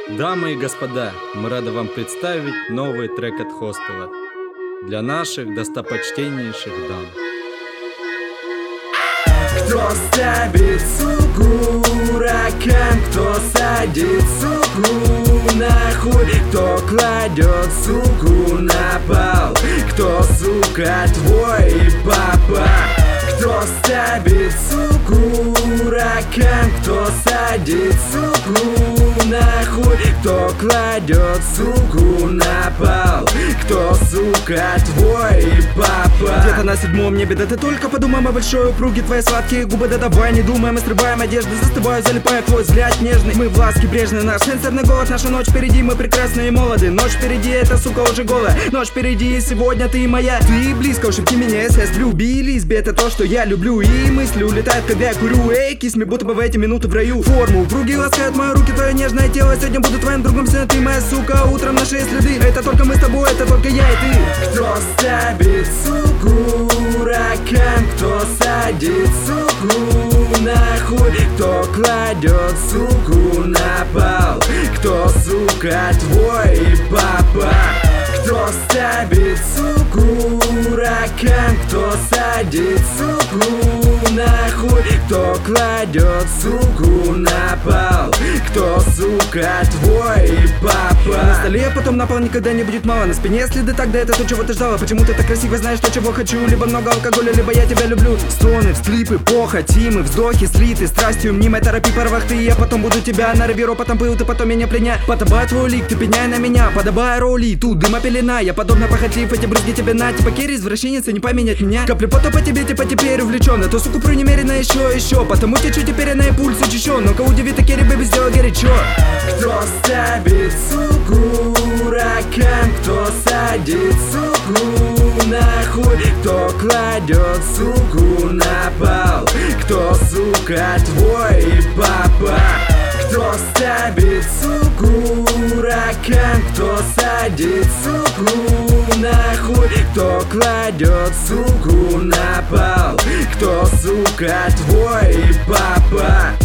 Дамы и господа, мы рады вам представить новый трек от Хостела для наших достопочтеннейших дам. Кто ставит суку раком, кто садит суку нахуй, кто кладет суку на пол, кто, сука, твой папа. Кто ставит суку раком, кто садит суку нахуй, кто кладет суку на пол, кто, сука, твой папа. Где-то на седьмом небе, да ты только подумай о большой упруге. Твои сладкие губы, да давай не думай. Мы срываем одежду, застываю, залипая твой взгляд нежный. Мы в ласке брежный, наш сенсорный голос. Наша ночь впереди, мы прекрасны и молоды. Ночь впереди, эта сука уже голая. Ночь впереди, и сегодня ты моя. Ты близко, ушибки меня, если влюби. Лизби, это то, что я люблю. И мысли улетают, когда я курю. Эй, кись мне, будто бы в эти минуты в раю. Форму упруги ласкают мои руки, твое нежное тело. Сегодня буду твоим другом, сегодня ты моя сука. Утром на шее следы, это только мы с тобой, это только я и ты. Кто ставит суку раком, кто садит суку нахуй, кто кладет суку на пол, кто, сука, твой папа. Кто ставит суку раком, кто садит суку нахуй, кто кладет суку на пол, кто, сука, твой папа. На столе, потом на пол никогда не будет мало. На спине следы, тогда это то, чего ты ждала. Почему ты так красиво знаешь то, чего хочу? Либо много алкоголя, либо я тебя люблю. Стоны, всклипы, похотимы, вздохи слиты страстью мнимой, торопи порвах ты. Я потом буду тебя на риверу, потом пыл, ты потом меня пленяй. Подобай твой лик, ты пеняй на меня, подобай роли, тут дыма пелена. Я подобно похотлив, эти брызги тебе на. Типа Керри, извращенец, и не поменять меня. Капли пота по тебе, типа теперь увлечен. Эту суку пру немерено еще. Потому течу теперь на пульс учащен. Ну-ка удиви, ты Керри, бэби, сделай горячо. Кто ставит суку раком, кто садит суку нахуй, кто кладет суку на пол, кто, сука, твой папа. Кто ставит суку раком, кто садит суку нахуй, кто кладет суку на пол, кто, сука, твой папа.